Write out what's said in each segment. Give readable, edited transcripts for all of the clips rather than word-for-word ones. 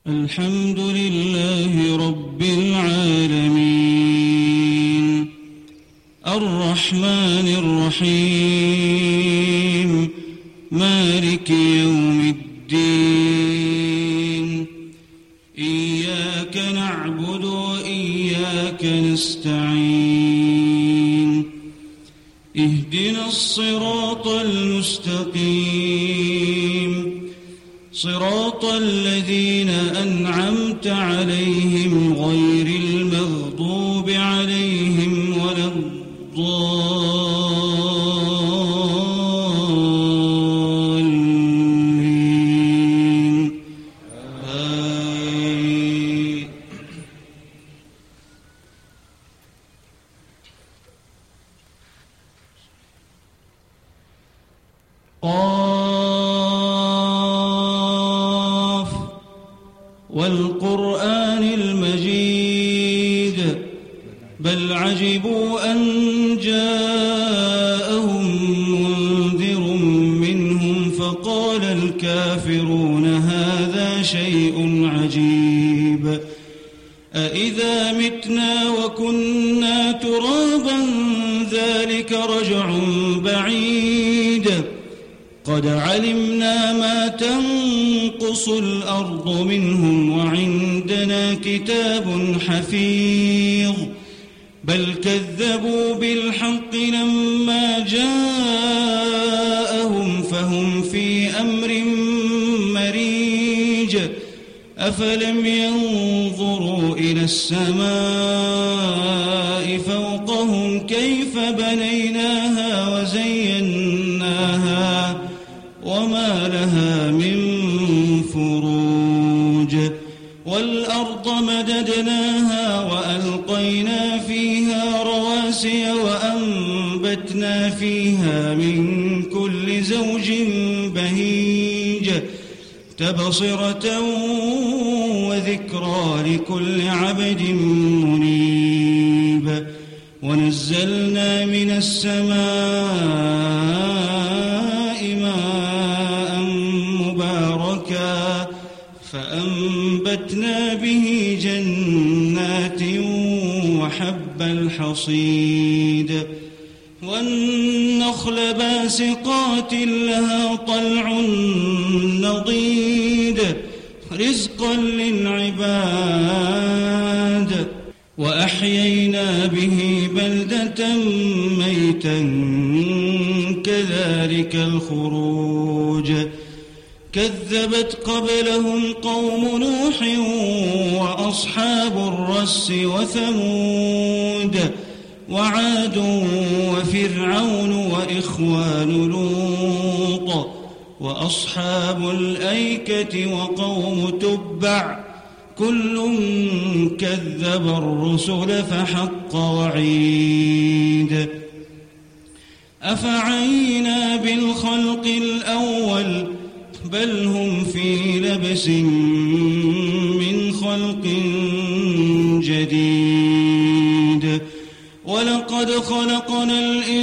الحمد لله رب العالمين الرحمن الرحيم مالك يوم الدين إياك نعبد وإياك نستعين اهدنا الصراط المستقيم صراط الذين أنعمت عليهم غير المغضوب عليهم ولا الضالين آمين. والقرآن المجيد بل عجبوا أن جاءهم منذر منهم فقال الكافرون هذا شيء عجيب أإذا متنا وكنا ترابا ذلك رجع بعيد قد علمنا ما تنقص الأرض منهم وعندنا كتاب حفيظ بل كذبوا بالحق لما جاءهم فهم في أمر مريج أفلم ينظروا إلى السماء فوقهم كيف بنيناها وزيناها وما لها من فروج والأرض مددناها وألقينا فيها رواسي وأنبتنا فيها من كل زوج بهيج تبصرة وذكرى لكل عبد منيب ونزلنا من السماء ماء مباركا فأنبتنا به جنات وحب الحصيد والنخل باسقات لها طلع نضيد رزقا للعباد وأحيينا به بلدة ميتا كذلك الخروج كذبت قبلهم قوم نوح وأصحاب الرس وثمود وعاد وفرعون وإخوان لوط وأصحاب الأيكة وقوم تبع كل كذب الرسل فحق وعيد أفعينا بالخلق الأول بل هم في لبس من خلق جديد ولقد خلقنا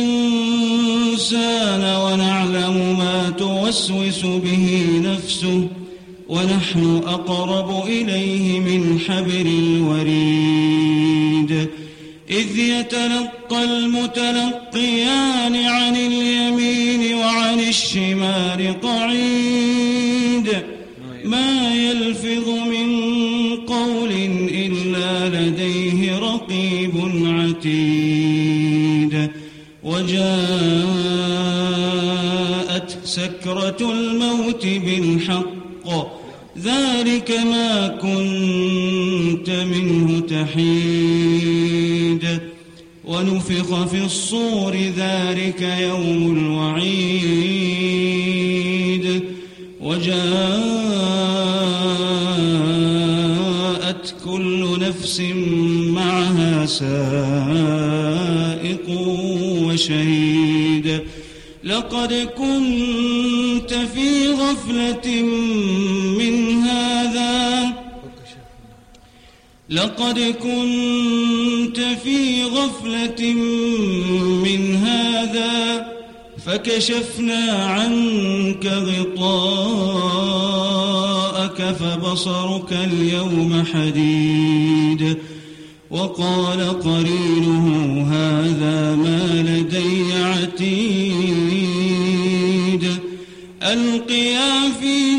الإنسان ونعلم ما توسوس به نفسه ونحن أقرب إليه من حبل الوريد إذ يتلقى المتلقيان عن اليمين وعن الشمال قعيد ما يلفظ من قول إلا لديه رقيب عتيد وجاءت سكرة الموت بالحق ذلك ما كنت منه تحيد ونفخ في الصور ذلك يوم الوعيد وجاءت كل نفس معها سائق وشهيد لقد كنت في غفلة من هذا لقد كنت في غفلة من هذا فكشفنا عنك غطاءك أدراك فبصرك اليوم حديد وقال قرينه هذا ما لدي عتيد ألقيا في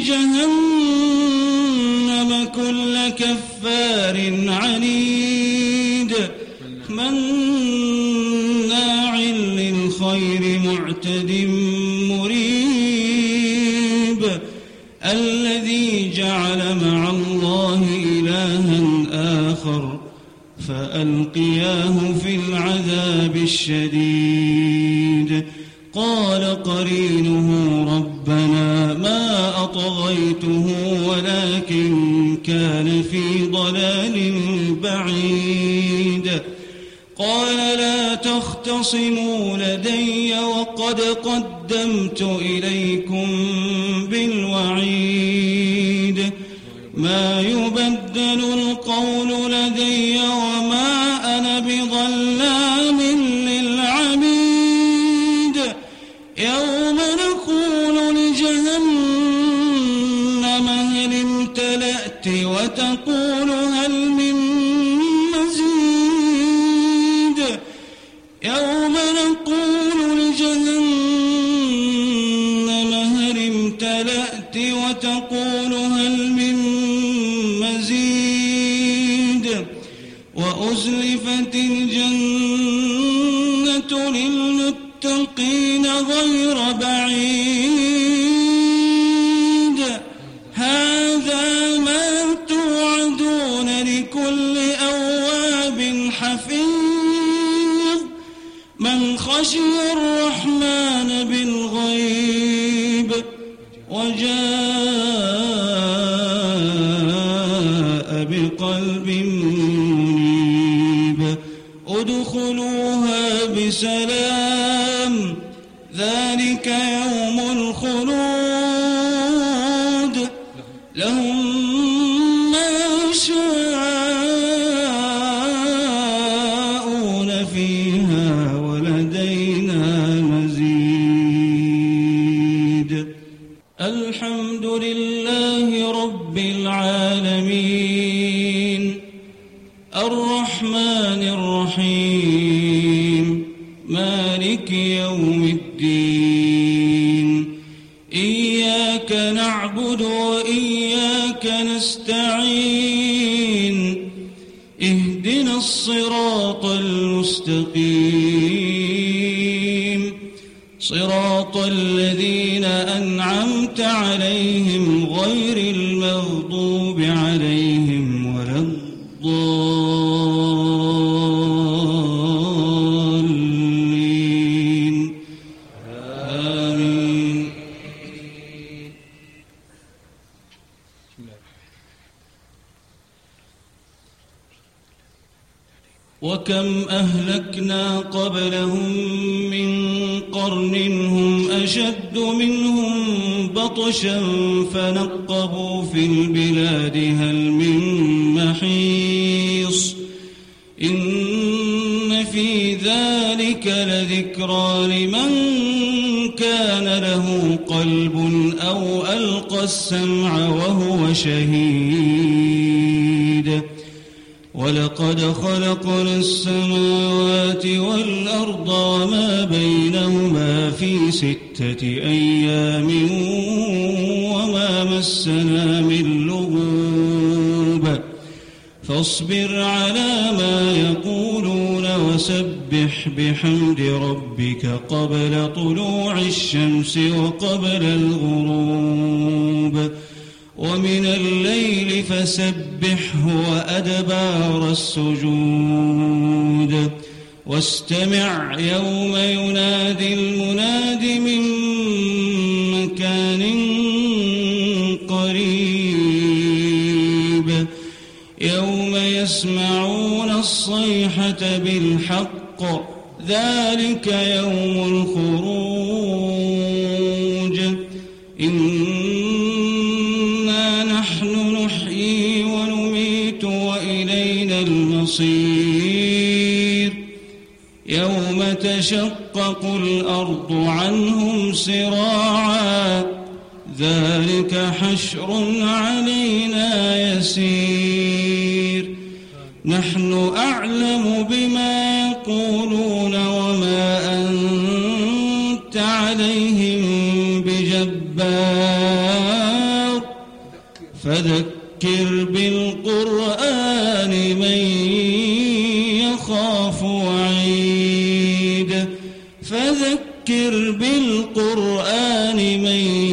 جهنم كل كفار عنيد مناع للخير معتد مريب الذي جعل مع الله إلها آخر فألقياه في العذاب الشديد قال قرينه ربنا ما أطغيته ولكن كان في ضلال بعيد قال لا تختصموا لدي وقد قدمت إليكم بالوعيد ما يبدل القول لدي وما أنا بظلام للعبيد يوم نقول لجهنم هل امتلأت وتقول هل من مزيد يوم نقول لجهنم هل امتلأت وتقول هل من مزيد وأزلفت الجنة للمتقين غير بعيد هذا ما توعدون لكل أواب حفيظ من خشي الرحمن بالغيب وجاء بقلب منيب ادخلوها بسلام ذلك يوم الخلود لهم ما يشاءون فيها ولدينا مزيد الحمد لله رب العالمين الرحمن الرحيم مالك يوم الدين إياك نعبد وإياك نستعين اهدنا الصراط المستقيم صراط الذين أنعمت عليهم غير المغضوب عليهم ولا الضالين آمين وكم أهلكنا قبلهم من قرن هم أشد منهم بطشا فنقبوا في البلاد هل من محيص إن في ذلك لذكرى لمن كان له قلب أو ألقى السمع وهو شهيد ولقد خلقنا السماوات والأرض وما بينهما في 6 أيام وما مسنا من لغوب فاصبر على ما يقولون وسبح بحمد ربك قبل طلوع الشمس وقبل الغروب ومن الليل فسبحه وأدبار السجود واستمع يوم ينادي المناد من مكان قريب يوم يسمعون الصيحة بالحق ذلك يوم الخروج إنا نحن نحيي ونميت وإلينا المصير يوم تشقق الأرض عنهم سراعا ذلك حشر علينا يسير نحن أعلم بما يقولون وما أنت عليهم بجبار فذكر بالقرآن من يخاف وعيد فذكر بالقرآن من